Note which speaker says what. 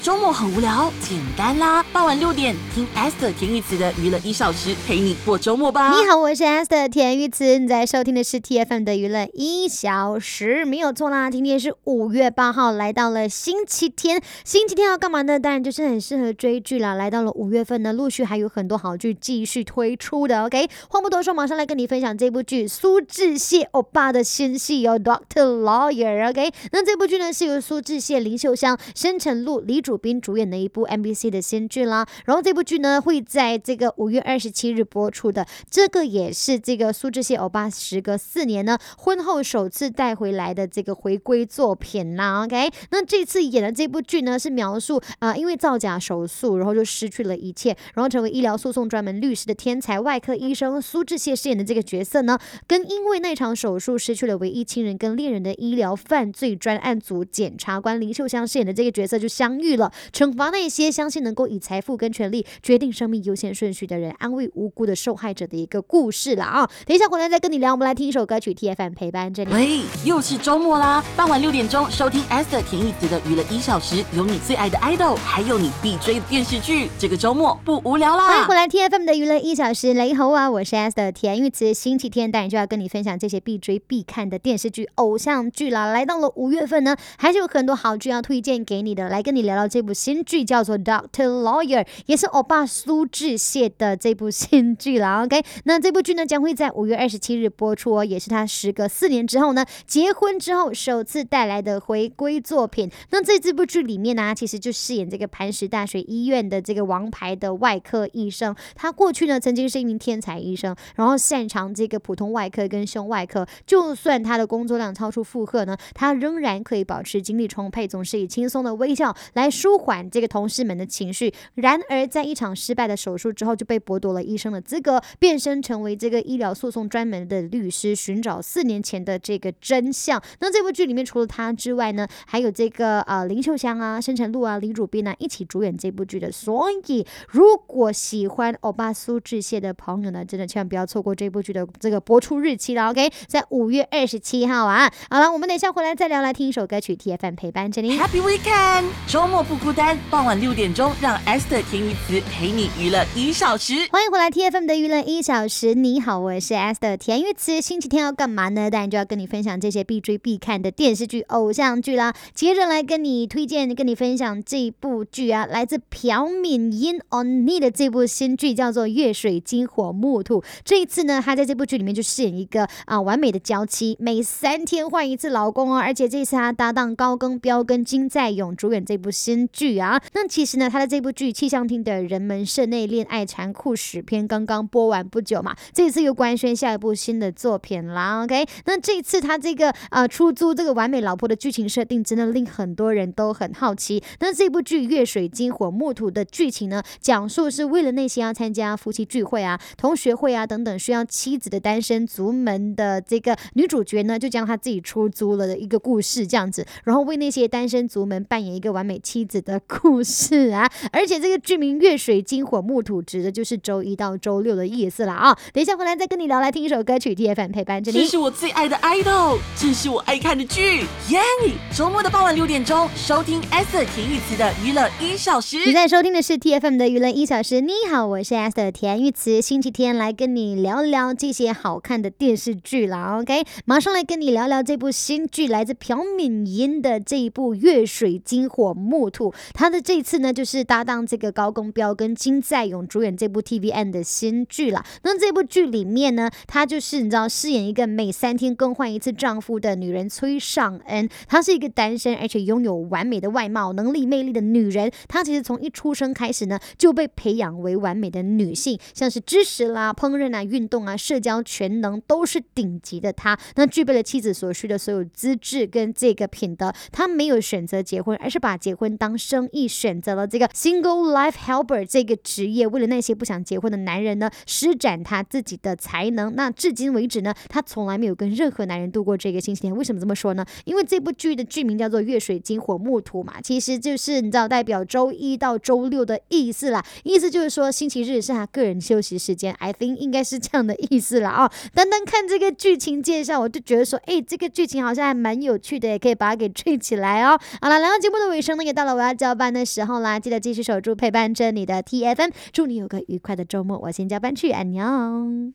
Speaker 1: 周末很无聊，简单啦，傍晚6点听 Esther 田玉慈的娱乐1小时，陪你过周末吧。
Speaker 2: 你好，我是 Esther 田玉慈，你在收听的是 TFM 的娱乐1小时，没有错啦。今天是5月8号，来到了星期天。星期天要干嘛呢？当然就是很适合追剧啦。来到了5月份呢，陆续还有很多好剧继续推出的。OK， 话不多说，马上来跟你分享这部剧苏志燮欧巴的新戏哦 ，Dr. Lawyer。OK， 那这部剧呢是由苏志燮、林秀香、申晨露、李主斌主演的一部 MBC 的新剧啦。然后这部剧呢会在这个5月27日播出的。这个也是这个苏志燮欧巴时隔4年呢婚后首次带回来的这个回归作品啦。OK， 那这次演的这部剧呢是描述因为造假手术，然后就失去了一切，然后成为医疗诉讼专门律师的天才外科医生苏志燮饰演的这个角色呢，跟因为那场手术失去了唯一亲人跟恋人的医疗犯罪专案组检察官林秀香饰演的这个角色就相遇了，惩罚那些相信能够以财富跟权力决定生命优先顺序的人，安慰无辜的受害者的一个故事啦啊！等一下回来再跟你聊，我们来听一首歌曲 TFM 陪伴着你。
Speaker 1: 喂，又是周末啦，傍晚6点钟收听 Esther 田玉慈的娱乐1小时，有你最爱的 idol， 还有你必追的电视剧，这个周末不无聊啦！
Speaker 2: 欢迎回来 TFM 的娱乐1小时，雷猴啊，我是 Esther 田玉慈。星期天当然就要跟你分享这些必追必看的电视剧、偶像剧啦。来到了5月份呢，还是有很多好剧要推荐给你的。来跟你聊聊这部新剧，叫做 Dr. Lawyer， 也是欧巴苏志燮的这部新剧啦。OK， 那这部剧呢将会在5月27日播出哦，也是他时隔4年之后呢，结婚之后首次带来的回归作品。那在这部剧里面呢，其实就饰演这个磐石大学医院的这个王牌的外科医生。他过去呢曾经是一名天才医生，然后擅长这个普通外科跟胸外科，就算他的工作量超出负荷呢，他仍然可以保持精力充沛，总是以轻松的微笑来舒缓这个同事们的情绪。然而在一场失败的手术之后，就被剥夺了医生的资格，变身成为这个医疗诉讼专门的律师，寻找4年前的这个真相。那这部剧里面除了他之外呢，还有这个林秀香啊、申晨露啊、李主斌啊一起主演这部剧的。所以如果喜欢欧巴苏志燮的朋友呢，真的千万不要错过这部剧的这个播出日期了。OK， 在5月27号啊。好了，我们等一下回来再聊，来听一首歌曲 TFM 陪伴着你。
Speaker 1: Happy Weekend， 周末不孤单，傍晚6点钟让 Esther 田玉慈陪你娱乐1小时。
Speaker 2: 欢迎回来 TFM 的娱乐1小时，你好，我是 Esther 田玉慈。星期天要干嘛呢？当然就要跟你分享这些必追必看的电视剧、偶像剧啦。接着来跟你推荐、跟你分享这部剧啊，来自朴敏英 On Me 的这部新剧叫做《月水金火木土》。这一次呢，她在这部剧里面就饰演一个完美的娇妻，每3天换一次老公哦。而且这次她搭档高更彪跟金在勇主演这部新剧啊。那其实呢，她的这部剧气象厅的人们社内恋爱残酷史篇刚刚播完不久嘛，这次又官宣下一部新的作品啦。OK， 那这一次他这个出租这个完美老婆的剧情设定真的令很多人都很好奇。那这部剧《月水金火木土》的剧情呢，讲述是为了那些要参加夫妻聚会啊、同学会啊等等需要妻子的单身族们的这个女主角呢，就将她自己出租了的一个故事这样子，然后为那些单身族们扮演一个完美妻子的故事啊。而且这个剧名《月水金火木土》指的就是周1到周6的意思啦啊。等一下回来再跟你聊，来听一首歌曲 TFM 陪伴着你。
Speaker 1: 这是我最爱的 idol， 这是我爱看的剧，耶！周末的傍晚6点钟收听 Esther 田玉慈的娱乐1小时。
Speaker 2: 你在收听的是 TFM 的娱乐1小时。你好，我是 Esther 田玉慈。星期天来跟你聊聊这些好看的电视剧啦。OK， 马上来跟你聊聊这部新剧，来自朴敏英的这一部《月水金火木土》。他的这一次呢，就是搭档这个高更彪跟金在勇主演这部 TVN 的新剧啦。那这部剧里面呢，她就是你知道饰演一个每3天更换一次丈夫的女人崔尚恩。她是一个单身而且拥有完美的外貌、能力、魅力的女人。她其实从一出生开始呢，就被培养为完美的女性，像是知识啦、烹饪啊、运动啊、社交全能都是顶级的她。那具备了妻子所需的所有资质跟这个品德。她没有选择结婚，而是把结婚当生意，选择了这个 Single Life Helper 这个职业，为了那些不想结婚的男人呢，施展她自己的才能。那至今为止呢，她从来没有跟任何男人度过这个星期天。为什么这么说呢？因为这部剧的剧名叫做《月水金火木土》嘛，其实就是你知道代表周1到周6的意思啦。意思就是说星期日是他个人休息时间 ，I think 应该是这样的意思啦啊。单单看这个剧情介绍，我就觉得说，这个剧情好像还蛮有趣的，也可以把它给追起来哦。好了，来到节目的尾声呢，也到了了我要交班的时候啦，记得继续守住陪伴着你的 TFM， 祝你有个愉快的周末。我先交班去，安妞。